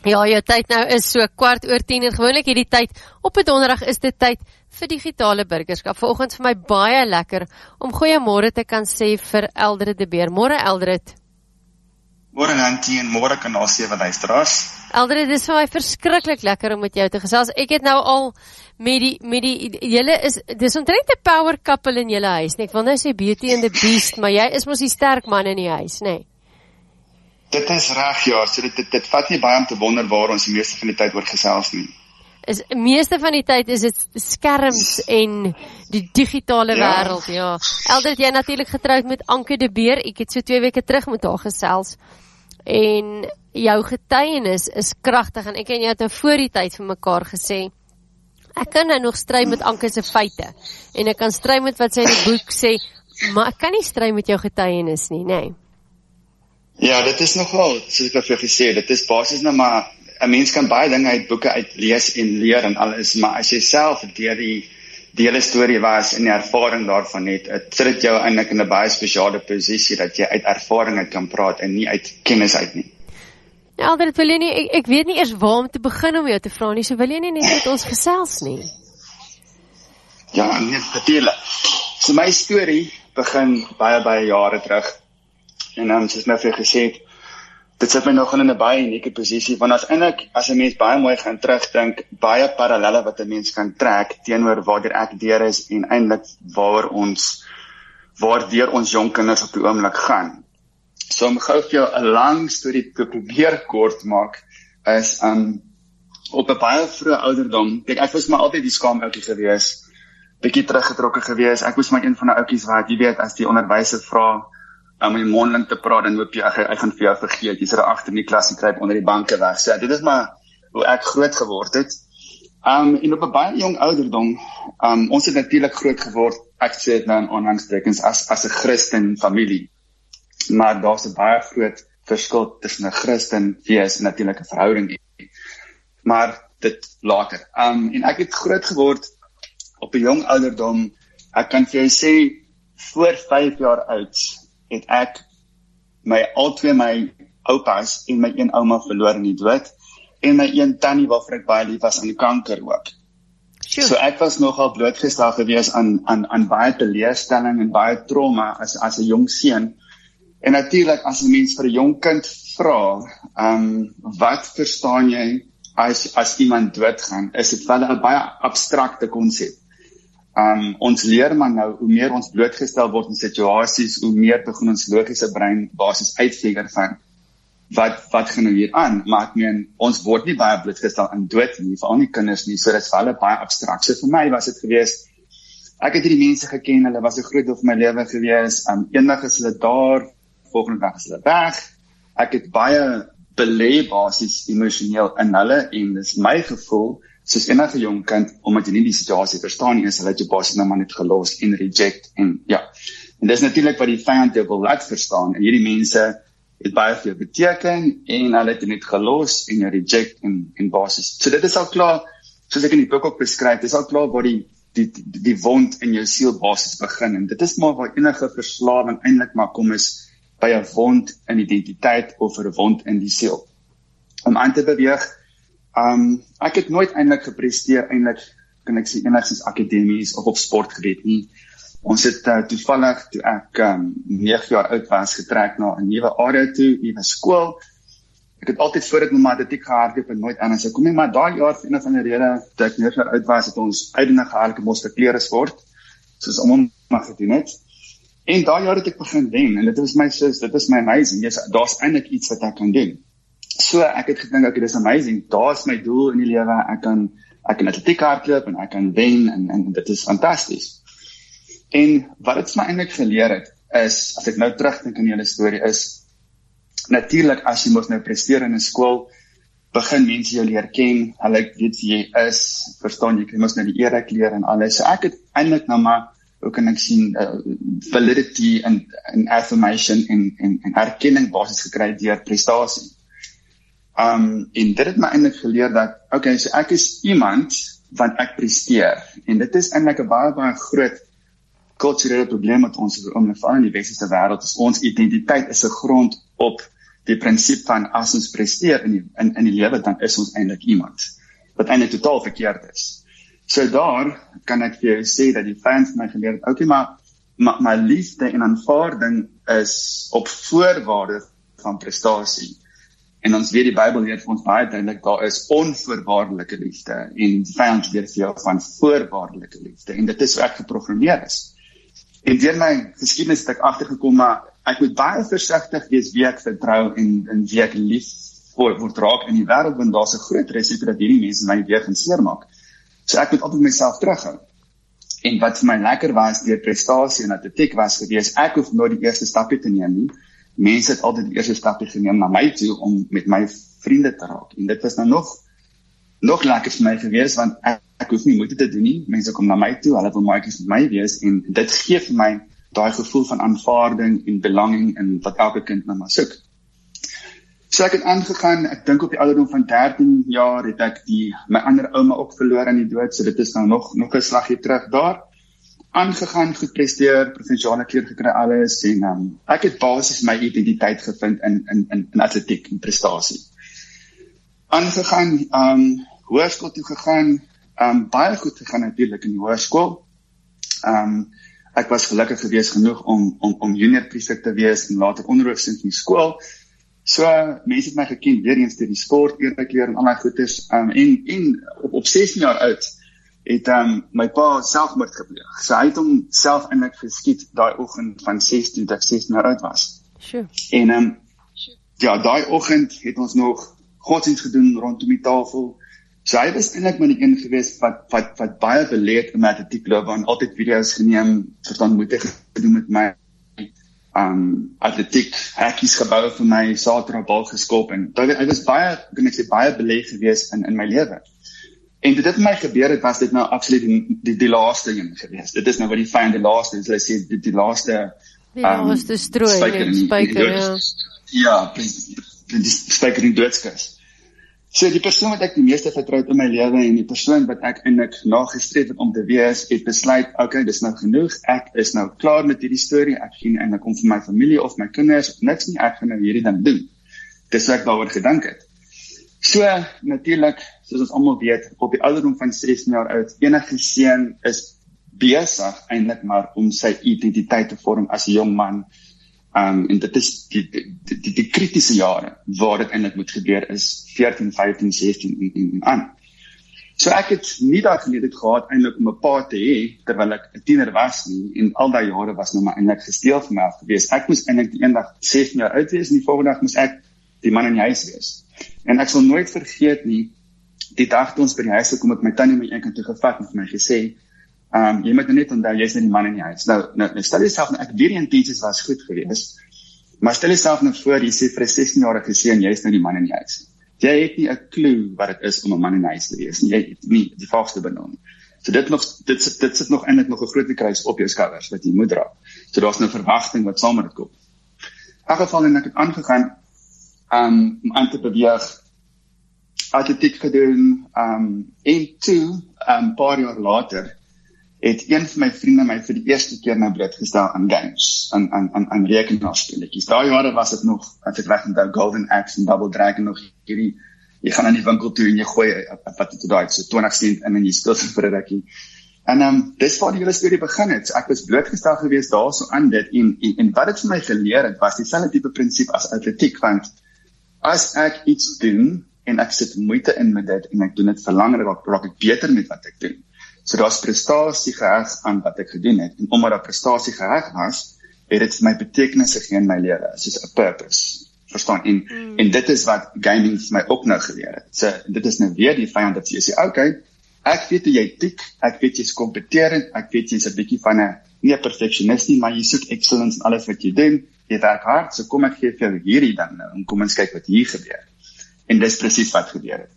Ja, jou tyd nou is so 10:15 en gewoonlik hierdie tyd op 'n donderdag is dit tyd vir digitale burgerskap. Vanoggend vir my baie lekker om goeiemôre te kan sê vir Eldred de Beer. Môre Eldred. Môre Nancy en môre kan ons sewe luisteraars. Eldred, dis vir my verskriklik lekker om met jou te gesels. Ek het nou al met die julle dis omtrent 'n power couple in julle huis, nee. Ek wil nou sê Beauty and the Beast, maar jy is mos die sterk man in die huis, nee. Dit is reg, ja, so dit vat nie baie om te wonder waar ons die meeste van die tyd oor gesels nie. Meeste van die tyd is dit skerms en die digitale wêreld, ja. Eldred, jy natuurlik getroud met Anke de Beer. Ek het so 2 weke terug met haar gesels. En jou getuienis is kragtig en ek en jy het nou voor die tyd vir mekaar gesê. Ek kan nou nog stry met Anke se feite en ek kan stry met wat sy in die boek sê, maar ek kan nie stry met jou getuienis nie, nee. Ja, dit is nogal, soos ek vir jou gesê, dit is basies nou maar 'n mens kan baie dinge uit boeke uitlees en leer en alles, maar as jy self deur die hele storie was en die ervaring daarvan het, sit dit jou eintlik in 'n baie spesiale posisie dat jy uit ervaring uit kan praat en nie uit kennis uit nie. Ja, Eldred, wil jy nie, ek weet nie eers waar om te begin om jou te vra nie, so wil jy nie net met ons gesels nie? Ja, nee, natuurlijk. So my storie begin baie jare terug. En soos my vir gesê het, dit sit my nog in 'n baie unieke posisie, want as 'n mens baie mooi gaan terugdink, baie parallelle wat 'n mens kan trek teenoor waar ek deur is en eintlik waardeur ons jong kinders op die oomblik gaan. So om gou vir jou 'n lang storie te probeer kort maak, is op 'n baie vroeë ouderdom, ek was maar altyd die skaam ouetjie gewees, bietjie teruggetrokke gewees, ek was maar een van die ouetjies wat, jy weet, as die onderwyser vra, om in mondeling te praat, dan hoop jy, ek gaan vir jou vergeet, jy sit daar agter in die klas en kruip onder die banke weg. So, dit is maar hoe ek groot geword het. En op 'n baie jong ouderdom, ons het natuurlik groot geword, ek sê dit nou in aanhalingstekens, as 'n Christen familie. Maar daar's 'n baie groot verskil tussen 'n Christen wees en natuurlik 'n verhouding. Maar dit later. En ek het groot geword op 'n jong ouderdom, ek kan vir jou sê, voor 5 jaar oud, het ek al twee my oupas en my een ouma verloor in die dood en my een tannie waarvoor ek baie lief was aan kanker ook. Sure. So ek was nogal blootgestel gewees aan baie teleurstelling en baie trauma as 'n jong seun. En natuurlik as 'n mens vir 'n jong kind vra, wat verstaan jy as iemand doodgaan, is dit wel 'n baie abstrakte konsep. Ons leer maar nou, hoe meer ons blootgestel word in situasies, hoe meer begin ons logiese brein basis uitfigure van, wat gaan nou hier aan? Maar ek meen, ons word nie baie blootgestel aan dood nie, veral nie kinders nie, so dit is wel baie abstrakt. So vir my was dit gewees, ek het hierdie mense geken, hulle was 'n groot deel van my lewe gewees, eendag is hulle daar, volgende dag is hulle weg, ek het baie belê basis emosioneel in hulle, en dis my gevoel, soos enige jong kind, omdat jy nie die situasie verstaan nie, is hulle het jou basis nou maar net gelos en reject, en ja. En dis natuurlik wat die vyand jou wil laat verstaan, en hierdie mense het baie vir jou beteken, en hulle het jou net gelos en jou reject en basis. So dit is al klaar, soos ek in die boek ook beskryf, dit is al klaar waar die wond in jou siel basis begin, en dit is maar waar enige verslawing eintlik maar kom is, by 'n wond in identiteit of 'n wond in die siel. Om aan te beweeg, ek het nooit eintlik gepresteer, kan ek sê enigstens akademies of op sportgebied nie. Ons het toevallig, toe ek 9 jaar oud was, getrek na 'n nuwe area toe, nuwe skool. Ek het altyd voor dit met matematiek gehardloop en nooit anders. Ek kom nie, maar daai jaar vir een van die rede, toe ek 9 jaar oud was, het ons uitdaging gehardloop ons verklere sport, soos almal mag gedoen het. En daai jaar het ek begin wen, en dit was my sis, dit is my amazing, daar's eintlik iets wat ek kan doen. So ek het gedink, okay, dis amazing, daar's my doel in die lewe, ek kan atletiek hardloop en ek kan wen, en dit is fantasties. En wat het my eintlik geleer het, is, as ek nou terugdink in die hele storie, is, natuurlik as jy mos nou presteer in 'n skool, begin mense jou leer ken, hulle weet wie jy is, verstaan jy mos nou die eer leer en alles. So ek het eintlik nou maar, hoe kan ek sien, validity en affirmation en erkenning basis gekry deur prestasie. En dit het my eintlik geleer dat, okay, so ek is iemand want ek presteer. En dit is eintlik 'n baie groot kulturele probleem wat ons veral in die westerse wêreld is. Ons identiteit is 'n grond op die prinsip van as ons presteer in die lewe, dan is ons eintlik iemand, wat eintlik totaal verkeerd is. So daar kan ek vir jou sê dat die vyand vir my geleer het, okay, maar liefde en aanvaarding is op voorwaarde van prestasie. En ons weet die Bybel leer vir ons baie duidelik, daar is onvoorwaardelike liefde, en die vyand leer vir jou van voorwaardelike liefde, en dit is hoe ek geprogrammeer is. En deur my geskiedenis het ek agtergekom, maar ek moet baie versigtig wees wie ek vertrou en wie ek lief word raak in die wêreld, want daar's 'n groot risiko dat hierdie mense my weer gaan seermaak. So ek moet altyd myself terughou. En wat vir my lekker was deur prestasie en atletiek was gewees, ek hoef nooit die eerste stapie te neem nie. Mense het altyd die eerste stapie geneem na my toe om met my vriende te raak. En dit was nou nog lekker vir my gewees, want ek hoef nie moeite te doen nie. Mense kom na my toe, hulle wil maatjies met my wees, en dit gee vir my daai gevoel van aanvaarding en belanging en wat elke kind na my soek. So ek het aangegaan, ek dink op die ouderdom van 13 jaar het ek my ander ouma ook verloor aan die dood, so dit is nou nog 'n slaggie terug daar. Aangegaan, goed presteer, provinsiale keer gekry alles, en ek het basies my identiteit gevind in atletiek en prestasie. Aangegaan, hoërskool toe gegaan, baie goed gegaan natuurlik in die hoërskool. Ek was gelukkig gewees genoeg om junior prefek te wees en later onderhoofseun in die skool. So mense het my geken weer eens deur die sport, eerlikleer en al daai goeders. En op 16 jaar oud het my pa selfmoord gepleeg. So hy het hom self eintlik geskiet daai oggend van 16 toe ek 16 jaar oud was. Sure. En ja, daai oggend het ons nog godsdienst gedoen rondom die tafel. So hy was eintlik maar die een gewees wat baie beleid in my atletiekloopbaan, altyd video's geneem, verstaan moeite gedoen met my, atletiek hekkies gebou vir my, saterdag bal geskop, en hy was baie, kan ek sê, baie beleid gewees in my lewe. En dit met my gebeur het, was dit nou absoluut die laaste een gewees. Dit is nou wat die vyand die laaste, so hy sê, die laaste strooi, spyker, ja, die spyker in die doodskus. So die persoon wat ek die meeste vertrouw in my lewe, en die persoon wat ek eintlik nagestreef het om te wees, het besluit, okay, dis nou genoeg, ek is nou klaar met hierdie storie, ek gaan eintlik om vir my familie of my kinders of niks nie, ek gaan nou hierdie ding doen. Dis wat ek daaroor gedink het. So natuurlik, soos ons almal weet, op die ouderdom van 16 jaar oud, enige seun is besig eintlik maar om sy identiteit te vorm as 'n jong man. En dit is die kritiese jare waar dit eintlik moet gebeur is 14, 15, 16 en aan. So ek het nie daai geleentheid gehad eintlik om 'n pa te hê terwyl ek 'n tiener was nie, en al daai jare was nou maar eintlik gesteel vir my af gewees. Ek moes eintlik die eendag 16 jaar oud wees en die volgende dag moes ek die man in die huis wees. En ek sal nooit vergeet nie, die dag toe ons by die huis gekom het, my tannie my eendag toe gevat en vir my gesê, jy moet net onthou, jy is net die man in die huis. Nou stel jouself, ek weet die intensies was goed geweest, maar stel jouself nou voor, jy sê vir 'n 16-jarige seun, jy is nou die man in die huis. Jy het nie 'n klou wat dit is om 'n man in die huis te wees, en jy het nie die vaagste benul. So dit sit nog eintlik nog 'n groot kruis op jou skouers wat jy moet dra. So daar's nou verwagting wat saam met dit kom. In elk geval, en ek het aangegaan om aan te beweeg, atletiek gedoen, en toe, 'n paar jaar later, het een van my vriende my vir die eerste keer nou blootgestel aan games, aan rekenaarspeletjies. Daai jare was dit nog, as ek reg onthou, Golden Axe en Double Dragon, nog hierdie, jy gaan aan die winkel toe en jy gooi, wat het daai, so 20 cent in en jy speel so vir 'n rukkie. En dis waar die hele storie begin het. So ek was blootgestel geweest daarso aan dit, en wat dit vir my geleer het, was dieselfde tipe prinsip as atletiek, want as ek iets doen, en ek sit moeite in met dit, en ek doen dit vir langer, raak ek beter met wat ek doen. So daar's prestasie geheg aan wat ek gedoen het, en omdat daar prestasie geheg was, het dit vir my betekenis gegee in my lewe, soos 'n purpose, verstaan, en dit is wat gaming vir my ook nou geleer het. So dit is nou weer die vyand dat jy sê, okay, ek weet hoe jy tik, ek weet jy's kompeterend, ek weet jy's 'n bietjie van 'n, nie 'n perfectionist nie, maar jy soek excellence in alles wat jy doen, jy werk hard, so kom ek gee vir jou hierdie dan nou, en kom ons kyk wat hier gebeur. En dis presies wat gebeur het.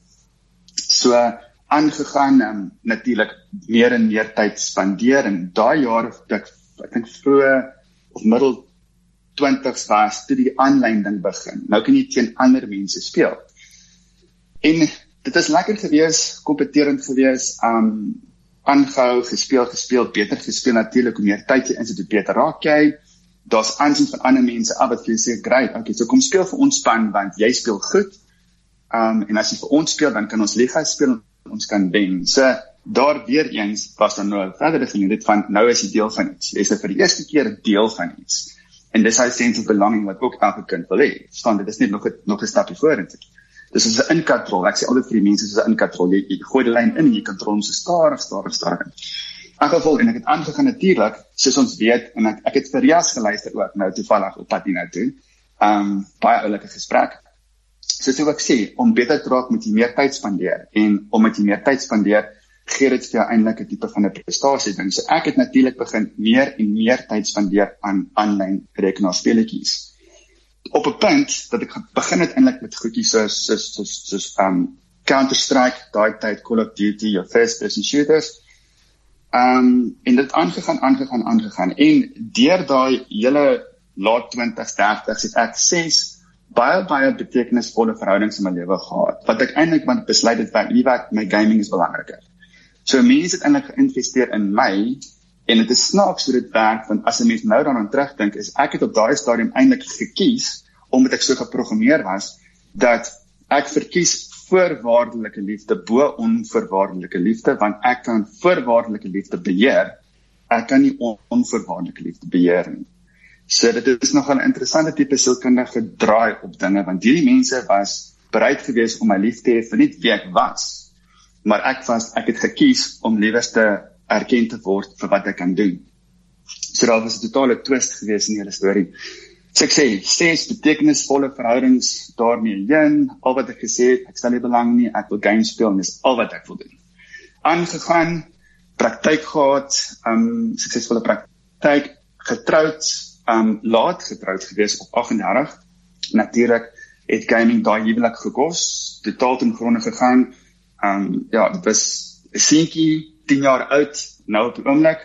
So, aangegaan, natuurlik meer en meer tyd spandeer, en daai jare, ek dink vroeg of middel 20s was, toe die aanlyn ding begin. Nou kan jy teen ander mense speel. En dit is lekker gewees, kompeterend gewees, aangehou, gespeel, beter gespeel natuurlik, hoe meer tyd jy insit, hoe beter raak jy, daar's aansien van ander mense wat vir jou sê, great, okay, so kom speel vir ons span, want jy speel goed, en as jy vir ons speel, dan kan ons liga speel, ons kan wen. So, daar weer eens was dan nou 'n verdere geleentheid van, nou is jy deel van iets. Jy is vir die eerste keer deel van iets. En dis hy sense of belonging wat ook elke kind wil hê. Verstaan, dit is net nog 'n stapie vorentoe. Dis soos 'n inkatrol. Ek sê altyd vir die mense soos 'n inkatrol. Jy gooi die lyn in en jy kontrol hom so stadig in. In geval, en ek het aangegaan natuurlik, soos ons weet, en ek het vir Jas geluister ook, nou toevallig op pad hiernatoe. Baie oulike gesprek. So toe ek sê, om beter te raak moet jy meer tyd spandeer, en om met jy meer tyd spandeer, gee dit vir jou eintlik 'n tipe van 'n prestasie ding. So ek het natuurlik begin meer en meer tyd spandeer aan aanlyn rekenaarspeletjies. Op 'n punt dat ek begin het eintlik met goedjies soos Counter-Strike, daai tyd Call of Duty, your first person shooters. En dit aangegaan. En deur daai hele laat 20s, 30s het ek 6 baie betekenisvolle verhoudings in my lewe gehad. Wat ek eintlik besluit het, my gaming is belangriker. So mense het eintlik geïnvesteer in my, en het is snaaks hoe dit werk, want as 'n mens nou daaraan terugdink, is ek het op daai stadium eintlik gekies, omdat ek so geprogrammeer was, dat ek verkies voorwaardelike liefde bo onvoorwaardelike liefde, want ek kan voorwaardelike liefde beheer, ek kan nie onvoorwaardelike liefde beheer nie. So dit is nogal 'n interessante tipe sielkundige draai op dinge, want hierdie mense was bereid gewees om my lief te hê vir nie wie ek was, maar ek het gekies om liewers te erken te word vir wat ek kan doen. So daar was 'n totale twist gewees in die hele storie. So ek sê, 6 betekenisvolle verhoudings daarmee heen, al wat ek gesê het, ek stel nie belang nie, ek wil games speel, en dis al wat ek wil doen. Aangegaan, praktyk gehad, suksesvolle praktyk, getroud, laat getroud gewees op 38, natuurlik het gaming daai huwelik gekos, totaal ten gronde gegaan. Dit was 'n seentjie, 10 jaar oud, nou op die oomblik,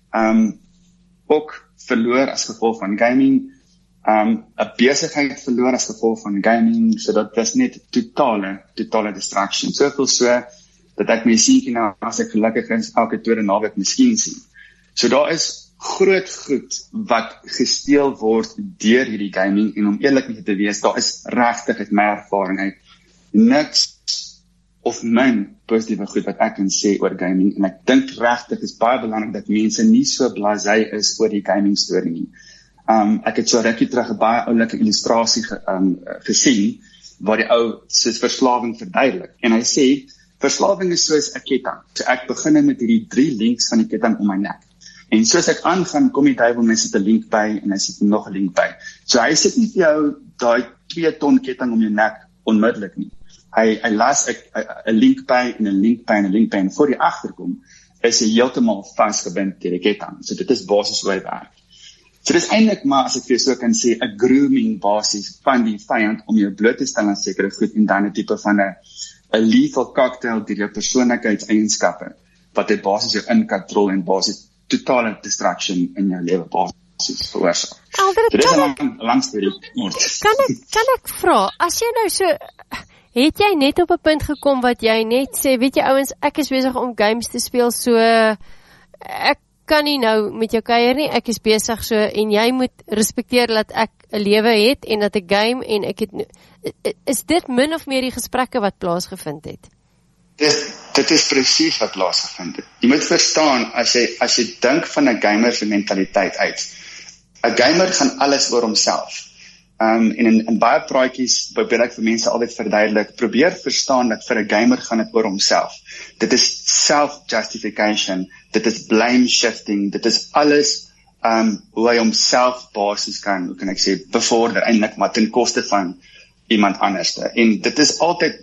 ook verloor as gevolg van gaming, 'n besigheid verloor as gevolg van gaming, so dat was net totale distraction, soveel so, dat ek my seentjie nou, as ek gelukkig is, elke tweede naweek miskien sien. So daar is groot goed wat gesteel word deur hierdie gaming, en om eerlik met te wees, daar is regtig uit my ervaring uit niks of min positiewe goed wat ek kan sê oor gaming, en ek dink regtig is baie belangrik dat mense nie so blasé is oor die gaming storie nie. Ek het so rukkie terug 'n baie oulike illustrasie gesien, waar die ou soos verslawing verduidelik, en hy sê, verslawing is soos 'n ketting, so ek begin met hierdie 3 links van die ketting om my nek, en soos ek aangaan, kom die duiwel, hy sit 'n link by, en hy sit nog 'n link by, so hy sit nie vir jou daai 2 ton ketting om jou nek onmiddellik nie. Hy las 'n link by en 'n link by en 'n link by, en voor die agterkom is hy heeltemal vasgebind deur die ketting. So dit is basies hoe hy werk. So dit is eintlik maar, as ek vir jou so kan sê, 'n grooming basis van die vyand om jou bloot te stel aan sekere goed, en dan 'n tipe van 'n lethal cocktail deur jou persoonlikheidseienskappe, wat hy basies jou inkatrol en basies totale distraction in jou lewe basies veroorsaak. So dit is 'n lang storie. Kan ek vra, as jy nou so, het jy net op 'n punt gekom wat jy net sê, weet jy ouens, ek is besig om games te speel, so ek kan nie nou met jou kuier nie, ek is besig so, en jy moet respekteer dat ek 'n lewe het, en dat ek game, en ek het, is dit min of meer die gesprekke wat plaasgevind het? Dit is presies wat plaasgevind het. Jy moet verstaan, as jy dink van 'n gamer se mentaliteit uit, 'n gamer gaan alles oor homself. En in baie praatjies probeer ek vir mense altyd verduidelik, probeer verstaan dat vir 'n gamer gaan dit oor homself. Dit is self-justification, dit is blame shifting, dit is alles hoe hy homself basies kan, hoe kan ek sê, bevorder eintlik, maar ten koste van iemand anderste. En dit is altyd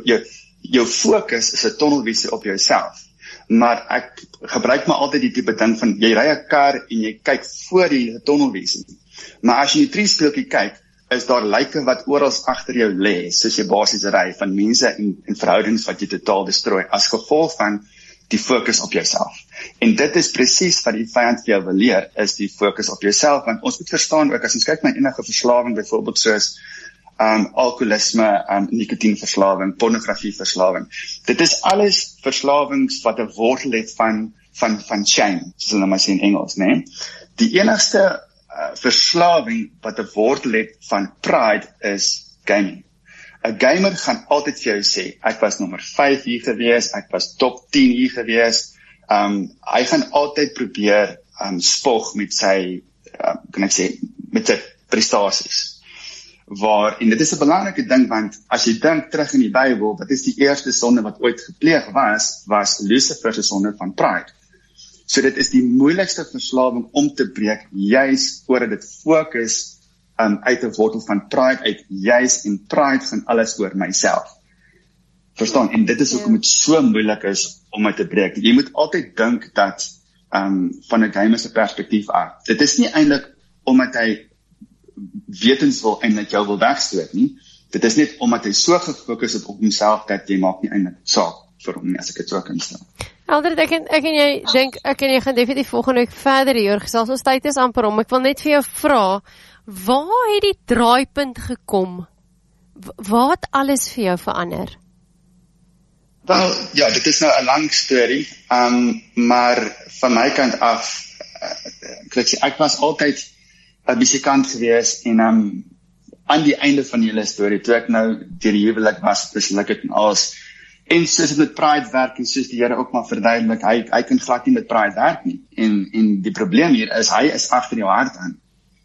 jou fokus is 'n tunnelvisie op jouself. Maar ek gebruik maar altyd die tipe ding van, jy ry 'n kar en jy kyk voor die tunnelvisie. Maar as jy die triespeeltjie kyk, is daar lyke wat oral agter jou lê, soos jy basies ry, van mense en verhoudings wat jy totaal destrooi, as gevolg van die fokus op jouself. En dit is presies wat die vyand vir jou wil leer, is die fokus op jouself, want ons moet verstaan ook, as ons kyk na enige verslawing, byvoorbeeld soos alkoholisme, nikotienverslawing, pornografieverslawing. Dit is alles verslawings wat 'n wortel het van shame, soos hulle maar sê in Engels, né? Die enigste verslawing wat 'n wortel het van pride is gaming. 'n Gamer gaan altyd vir jou sê, ek was nommer 5 hier gewees, ek was top 10 hier gewees. Hy gaan altyd probeer spog met sy, kan ek sê, met sy prestasies. En dit is 'n belangrike ding, want as jy dink terug in die Bybel, wat is die eerste sonde wat ooit gepleeg was Lucifer se sonde van pride. So dit is die moeilikste verslawing om te breek, juis oor dit fokus uit 'n wortel van pride uit, juis en pride van alles oor myself. Verstaan? En dit is hoekom dit so moeilik is om dit te breek. Jy moet altyd dink dat van 'n gamer se perspektief af. Dit is nie eintlik omdat hy wetenswil eintlik jou wil wegstoot nie. Dit is net omdat hy so gefokus het op homself dat jy maak nie eintlik saak vir hom nie, as ek dit so kan stel. Eldred, ek en jy dink, ek en jy gaan definitief volgende week verder hier gesels. Ons tyd is amper om. Ek wil net vir jou vra, waar het die draaipunt gekom? Waar het alles vir jou verander? Wel, ja, dit is nou 'n lang storie, maar van my kant af, ek was altyd 'n musikant gewees en aan die einde van die hele storie, toe ek nou deur die huwelik was, besluk het en alles, en soos het met pride werk, en soos die Here ook maar verduidelik, hy kan glad nie met pride werk nie, en die probleem hier is, hy is agter jou hart aan,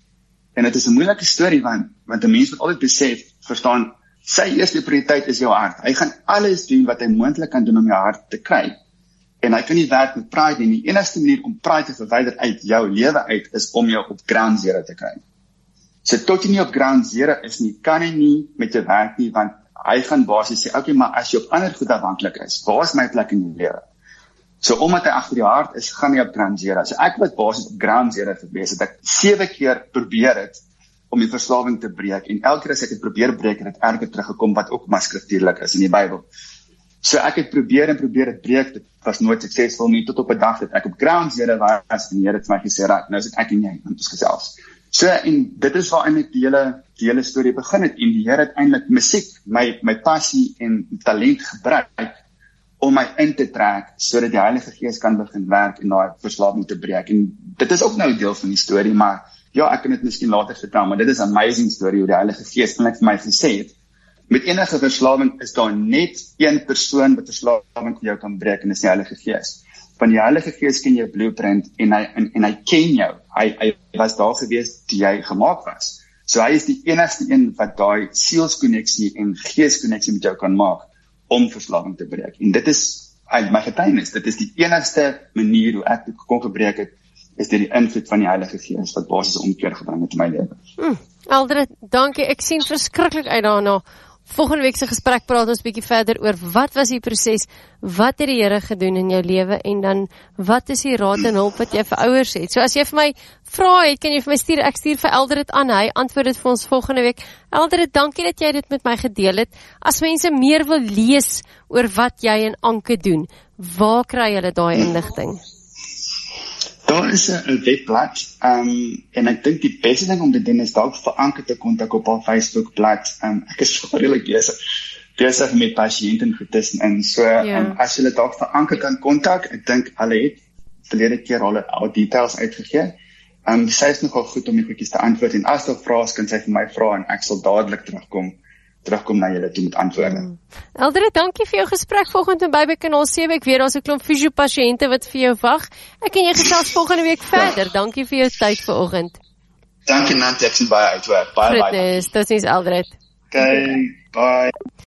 en het is 'n moeilike storie, want 'n mens moet altyd besef, verstaan, sy eerste prioriteit is jou hart, hy gaan alles doen wat hy moontlik kan doen om jou hart te kry, en hy kan nie werk met pride nie, die enigste manier om pride te verwyder uit jou lewe uit, is om jou op ground zero te kry. So tot jy nie op ground zero is nie, kan hy nie met jou werk nie, want hy gaan basies sê, okay, maar as jy op ander goed afhanklik is, waar is my plek in die lewe? So omdat hy agter jou hart is, gaan hy op ground zero. So ek was basies op ground zero gewees, het ek 7 keer probeer het, om die verslawing te breek, en elke keer as ek het probeer breek, het het erger teruggekom, wat ook maar skriftuurlik is in die Bybel. So ek het probeer het breek, dit was nooit suksesvol nie, tot op 'n dag dat ek op ground zero was, en die Here het vir my gesê, right, nou is dit ek en jy, want ons gesels. So, en dit is waar eintlik die hele storie begin het, en die Here het eintlik musiek, my passie en talent gebruik, om my in te trek, sodat die Heilige Gees kan begin werk en daai verslawing te breek, en dit is ook nou 'n deel van die storie, maar ja, ek kan dit miskien later vertel, maar dit is 'n amazing storie, hoe die Heilige Gees eintlik vir my gesê het, met enige verslawing is daar net een persoon wat verslawing vir jou kan breek, en dis die Heilige Gees. Van die Heilige Gees ken jou blueprint, en hy ken jou, hy was daar gewees toe jy gemaak was. So hy is die enigste een wat daai sielskonneksie en geeskonneksie met jou kan maak, om verslawing te breek. En dit is my getuienis, dit is die enigste manier hoe ek dit kon gebreek het, is dit die invloed van die Heilige Gees, wat basies omkeer gebring het in my lewe. Eldred, dankie, ek sien verskriklik uit daarna. Volgende week se gesprek praat ons bietjie verder oor wat was die proses, wat het die Here gedoen in jou lewe, en dan wat is die raad en hulp wat jy vir ouers het. So as jy vir my vrae het, kan jy vir my stuur, ek stuur vir Eldred aan, hy antwoord dit vir ons volgende week. Eldred, dankie dat jy dit met my gedeel het. As mense meer wil lees oor wat jy en Anke doen, waar kry hulle daai inligting? Daar is 'n webblad, en ek dink die beste ding om te doen is dalk vir Anke te kontak op haar Facebookblad. Ek is so redelik besig met pasiënte en goedes, en so, as julle dalk vir Anke kan kontak, ek dink hulle het verlede keer al details uitgegee. Sy is nogal goed om die goedjies te antwoord, en as daar vrae is, kan sy vir my vra, en ek sal dadelik terugkom na julle toe met antwoorde. Eldred, dankie vir jou gesprek vanoggend by Kanaal 7. Ek weet daar's 'n klomp fisiopasiënte wat vir jou wag. Ek en jy gesels volgende week verder. Dankie vir jou tyd vanoggend. Dankie Nancy, ek sien baie uit hoor. Bye. Totsiens Eldred. Okay, bye.